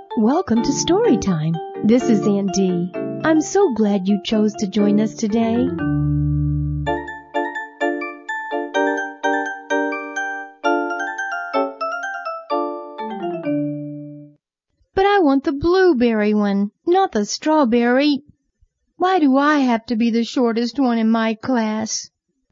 Welcome to Storytime. This is Aunt Dee. I'm so glad you chose to join us today. But I want the blueberry one, not the strawberry. Why do I have to be the shortest one in my class?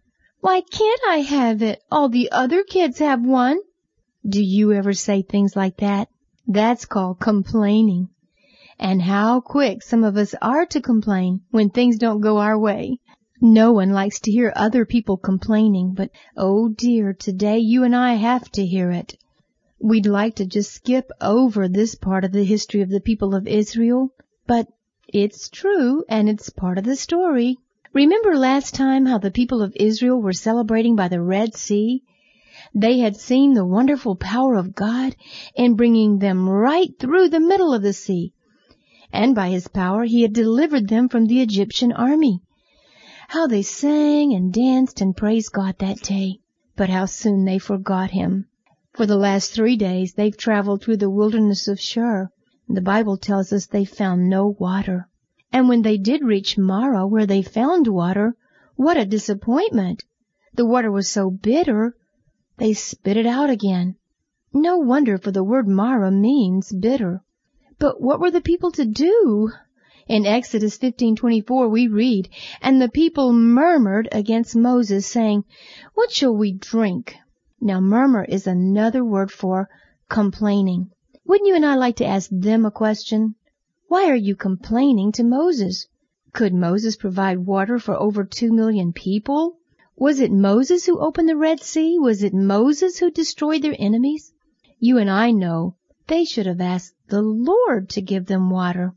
Why can't I have it? All the other kids have one. Do you ever say things like that? That's called complaining. And how quick some of us are to complain when things don't go our way. No one likes to hear other people complaining, but oh dear, today you and I have to hear it. We'd like to just skip over this part of the history of the people of Israel, but it's true and it's part of the story. Remember last time how the people of Israel were celebrating by the Red Sea? They had seen the wonderful power of God in bringing them right through the middle of the sea. And by His power, He had delivered them from the Egyptian army. How they sang and danced and praised God that day. But how soon they forgot Him. For the last 3 days, they've traveled through the wilderness of Shur. The Bible tells us they found no water. And when they did reach Marah, where they found water, what a disappointment! The water was so bitter, they spit it out again. No wonder, for the word Marah means bitter. But what were the people to do? In Exodus 15:24 we read, "And the people murmured against Moses, saying, 'What shall we drink?'" Now murmur is another word for complaining. Wouldn't you and I like to ask them a question? Why are you complaining to Moses? Could Moses provide water for over 2 million people? Was it Moses who opened the Red Sea? Was it Moses who destroyed their enemies? You and I know they should have asked the Lord to give them water.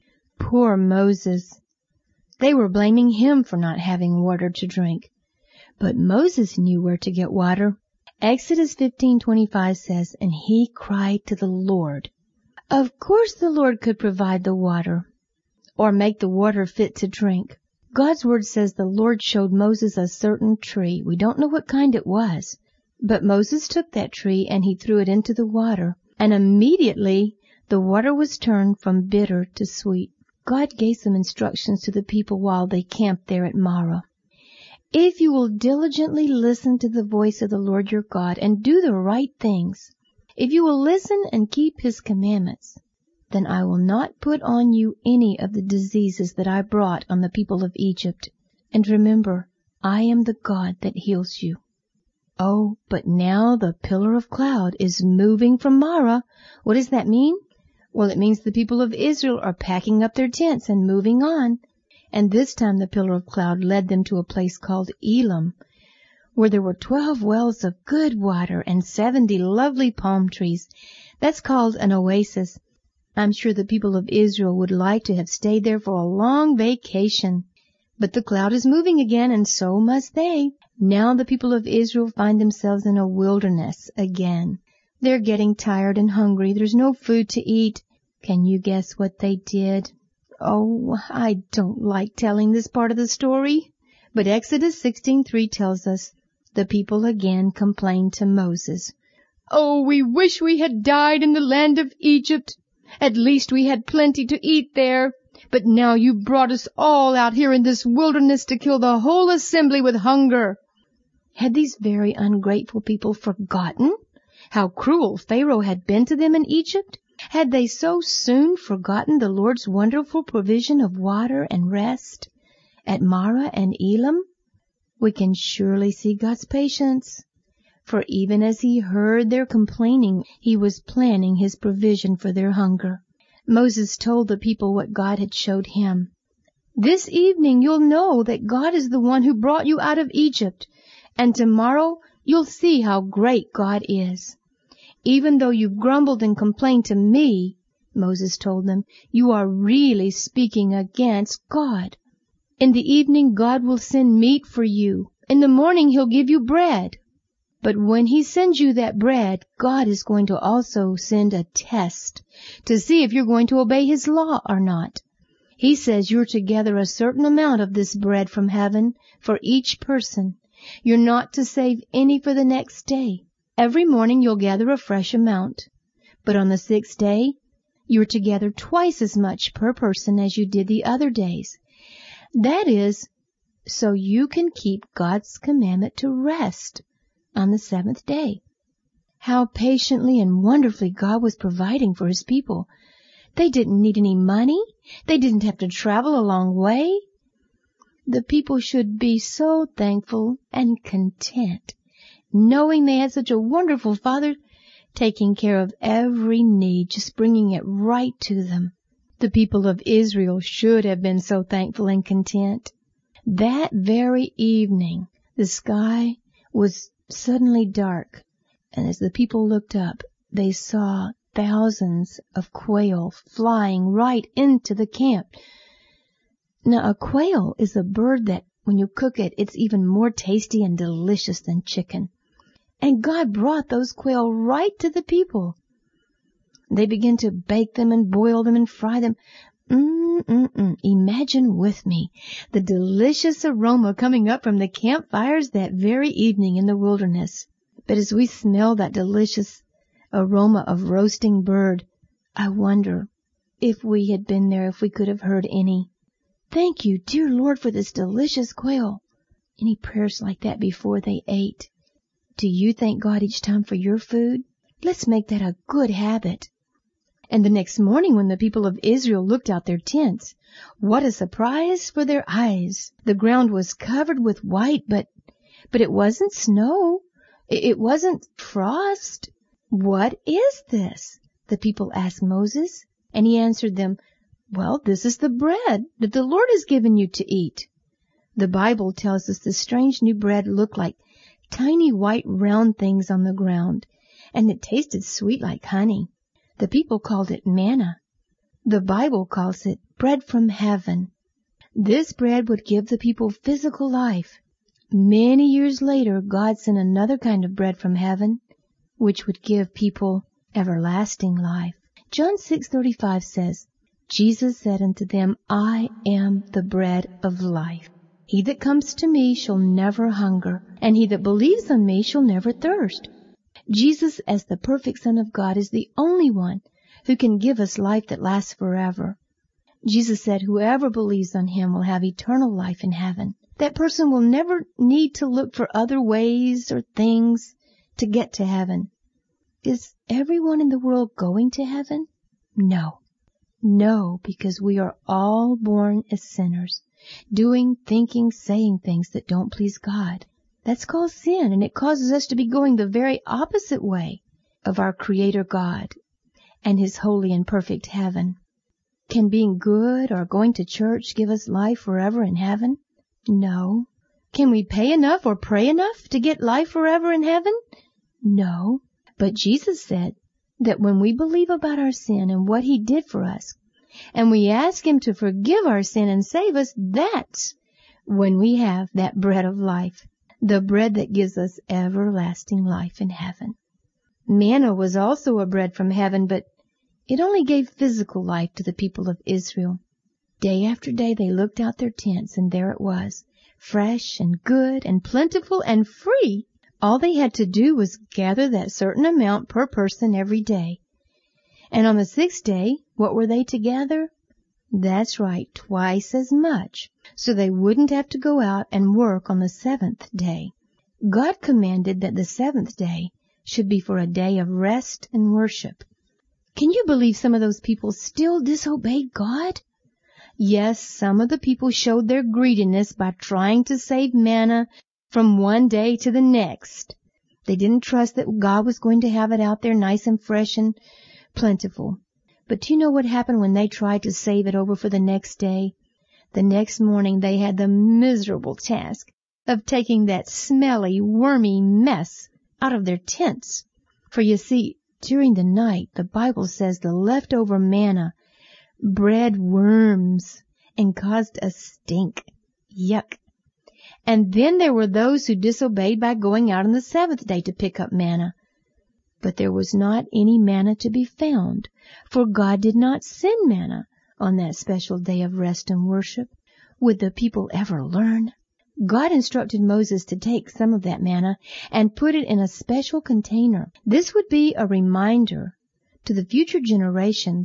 Poor Moses. They were blaming him for not having water to drink. But Moses knew where to get water. Exodus 15:25 says, "And he cried to the Lord." Of course the Lord could provide the water, or make the water fit to drink. God's word says the Lord showed Moses a certain tree. We don't know what kind it was. But Moses took that tree and he threw it into the water. And immediately the water was turned from bitter to sweet. God gave some instructions to the people while they camped there at Marah. If you will diligently listen to the voice of the Lord your God and do the right things, if you will listen and keep His commandments, then I will not put on you any of the diseases that I brought on the people of Egypt. And remember, I am the God that heals you. Oh, but now the pillar of cloud is moving from Marah. What does that mean? Well, it means the people of Israel are packing up their tents and moving on. And this time the pillar of cloud led them to a place called Elim, where there were 12 wells of good water and 70 lovely palm trees. That's called an oasis. I'm sure the people of Israel would like to have stayed there for a long vacation. But the cloud is moving again, and so must they. Now the people of Israel find themselves in a wilderness again. They're getting tired and hungry. There's no food to eat. Can you guess what they did? Oh, I don't like telling this part of the story. But Exodus 16:3 tells us, the people again complained to Moses. "Oh, we wish we had died in the land of Egypt. At least we had plenty to eat there. But now you brought us all out here in this wilderness to kill the whole assembly with hunger." Had these very ungrateful people forgotten how cruel Pharaoh had been to them in Egypt? Had they so soon forgotten the Lord's wonderful provision of water and rest at Marah and Elim? We can surely see God's patience. For even as He heard their complaining, He was planning His provision for their hunger. Moses told the people what God had showed him. "This evening you'll know that God is the one who brought you out of Egypt, and tomorrow you'll see how great God is. Even though you've grumbled and complained to me," Moses told them, "you are really speaking against God. In the evening God will send meat for you. In the morning He'll give you bread. But when He sends you that bread, God is going to also send a test to see if you're going to obey His law or not. He says you're to gather a certain amount of this bread from heaven for each person. You're not to save any for the next day. Every morning you'll gather a fresh amount. But on the 6th day, You're to gather twice as much per person as you did the other days. That is, so you can keep God's commandment to rest on the seventh day. How patiently and wonderfully God was providing for His people. They didn't need any money. They didn't have to travel a long way. The people should be so thankful and content, knowing they had such a wonderful Father taking care of every need, just bringing it right to them. The people of Israel should have been so thankful and content. That very evening, the sky was suddenly dark, and as the people looked up, they saw thousands of quail flying right into the camp. Now, a quail is a bird that, when you cook it, it's even more tasty and delicious than chicken. And God brought those quail right to the people. They began to bake them and boil them and fry them. Imagine with me the delicious aroma coming up from the campfires that very evening in the wilderness. But as we smell that delicious aroma of roasting bird, I wonder if we had been there, if we could have heard any. Thank you, dear Lord, for this delicious quail. Any prayers like that before they ate? Do you thank God each time for your food? Let's make that a good habit. And the next morning when the people of Israel looked out their tents, what a surprise for their eyes. The ground was covered with white, but it wasn't snow. It wasn't frost. What is this? The people asked Moses, and he answered them, well, this is the bread that the Lord has given you to eat. The Bible tells us the strange new bread looked like tiny white round things on the ground, and it tasted sweet like honey. The people called it manna. The Bible calls it bread from heaven. This bread would give the people physical life. Many years later, God sent another kind of bread from heaven, which would give people everlasting life. John 6:35 says, Jesus said unto them, I am the bread of life. He that comes to me shall never hunger, and he that believes on me shall never thirst. Jesus, as the perfect Son of God, is the only one who can give us life that lasts forever. Jesus said whoever believes on Him will have eternal life in heaven. That person will never need to look for other ways or things to get to heaven. Is everyone in the world going to heaven? No. No, because we are all born as sinners, doing, thinking, saying things that don't please God. That's called sin, and it causes us to be going the very opposite way of our Creator God and His holy and perfect heaven. Can being good or going to church give us life forever in heaven? No. Can we pay enough or pray enough to get life forever in heaven? No. But Jesus said that when we believe about our sin and what He did for us, and we ask Him to forgive our sin and save us, that's when we have that bread of life, the bread that gives us everlasting life in heaven. Manna was also a bread from heaven, but it only gave physical life to the people of Israel. Day after day they looked out their tents, and there it was, fresh and good and plentiful and free. All they had to do was gather that certain amount per person every day. And on the sixth day, what were they to gather? That's right, twice as much, so they wouldn't have to go out and work on the seventh day. God commanded that the seventh day should be for a day of rest and worship. Can you believe some of those people still disobeyed God? Yes, some of the people showed their greediness by trying to save manna from one day to the next. They didn't trust that God was going to have it out there nice and fresh and plentiful. But do you know what happened when they tried to save it over for the next day? The next morning they had the miserable task of taking that smelly, wormy mess out of their tents. For you see, during the night, the Bible says the leftover manna bred worms and caused a stink. Yuck. And then there were those who disobeyed by going out on the seventh day to pick up manna. But there was not any manna to be found, for God did not send manna on that special day of rest and worship. Would the people ever learn? God instructed Moses to take some of that manna and put it in a special container. This would be a reminder to the future generations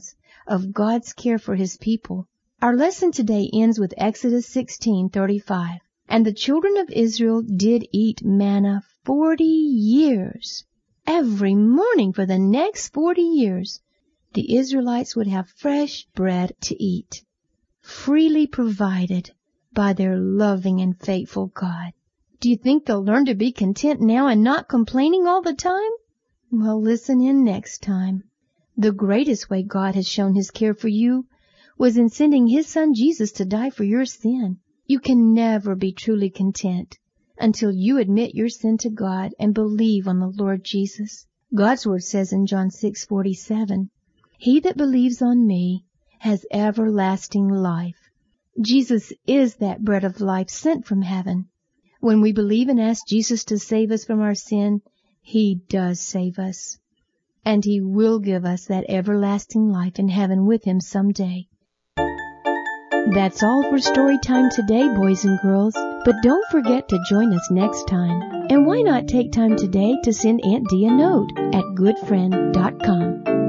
of God's care for His people. Our lesson today ends with Exodus 16:35. And the children of Israel did eat manna 40 years. Every morning for the next 40 years, the Israelites would have fresh bread to eat, freely provided by their loving and faithful God. Do you think they'll learn to be content now and not complaining all the time? Well, listen in next time. The greatest way God has shown His care for you was in sending His Son Jesus to die for your sin. You can never be truly content until you admit your sin to God and believe on the Lord Jesus. God's Word says in John 6:47, He that believes on me has everlasting life. Jesus is that bread of life sent from heaven. When we believe and ask Jesus to save us from our sin, He does save us. And He will give us that everlasting life in heaven with Him someday. That's all for story time today, boys and girls. But don't forget to join us next time. And why not take time today to send Aunt Dee a note at goodfriend.com.